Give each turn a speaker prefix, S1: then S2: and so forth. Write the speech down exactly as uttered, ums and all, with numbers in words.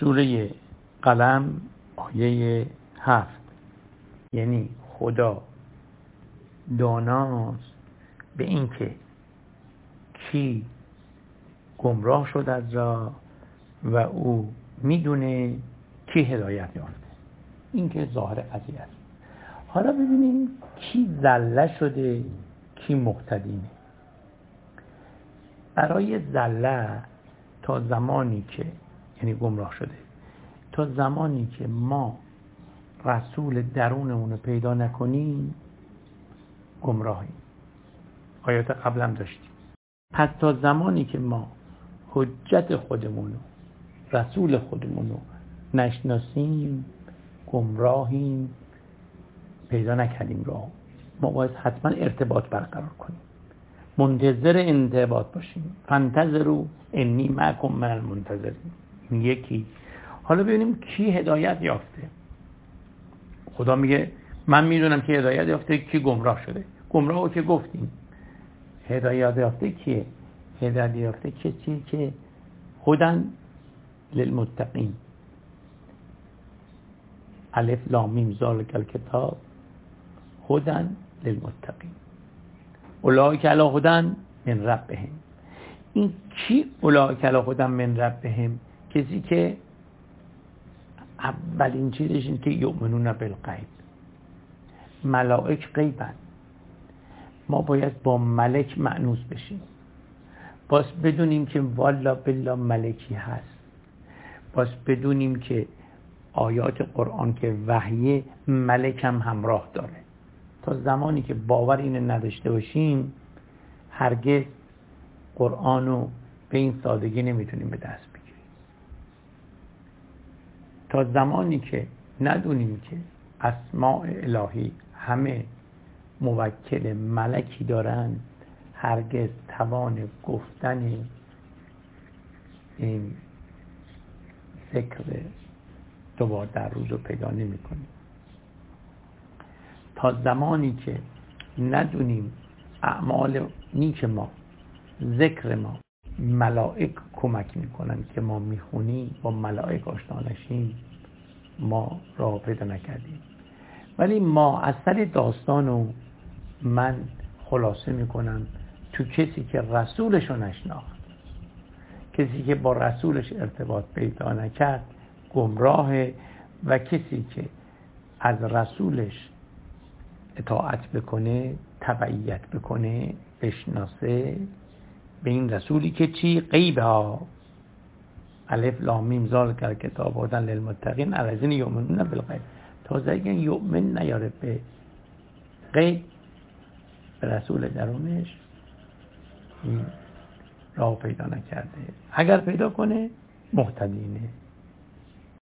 S1: سوره قلم آیه هفت، یعنی خدا داناست به این که کی گمراه شد از راه و او میدونه کی هدایت یافته. این که ظاهر قضیه است. حالا ببینیم کی زله شده کی مهتدینه. برای زله تا زمانی که یعنی گمراه شده، تا زمانی که ما رسول درونمون رو پیدا نکنیم گمراهیم. آیات قبلم داشتیم. پس تا زمانی که ما حجت خودمون رو، رسول خودمون رو نشناسیم گمراهیم، پیدا نکردیم راه. ما باید حتما ارتباط برقرار کنیم، منتظر ارتباط باشیم. فانتظروا انی معکم من المنتظرین. این یکی. حالا ببینیم کی هدایت یافته. خدا میگه من میدونم که هدایت یافته کی گمراه شده. گمراه رو که گفتیم. هدایت یافته کیه؟ هدایت یافته کسی که هدن للمتقین. الف لام میم ذالک الکتاب هدن للمتقین اولئک علی هدی من ربهم. این کی اولئک علی هدی من ربهم؟ کسی که اولین چیزش این که یؤمنون بالغیب. ملائک غیبن. ما باید با ملک مأنوس بشیم. باز بدونیم که والا بالله ملکی هست. باز بدونیم که آیات قرآن که وحی ملک هم همراه داره. تا زمانی که باور اینو نداشته باشیم هرگز قرآن رو به این سادگی نمیتونیم به دست بگیریم. تا زمانی که ندونیم که اسماء الهی همه موکل ملکی دارن هرگز توان گفتن این ذکر دوبار در روز رو پیدا نمی کنیم. تا زمانی که ندونیم اعمال نیک ما، ذکر ما ملائک کمک میکنن که ما میخونیم، با ملائک آشنا نشیم، ما راه پیدا نکردیم. ولی ما اثر داستانو من خلاصه میکنم تو کسی که رسولش رو نشناخت، کسی که با رسولش ارتباط پیدا نکرد گمراهه، و کسی که از رسولش اطاعت بکنه، تبعیت بکنه، بشناسه به این رسولی که چی؟ غیبه ها. الف لام میم ذالک الکتاب هدی للمتقین الذین یؤمنون بالغیب. تازه اگه یؤمن نیاره به غیب، به رسول درونش، این راه پیدا نکرده. اگر پیدا کنه مهتدینه.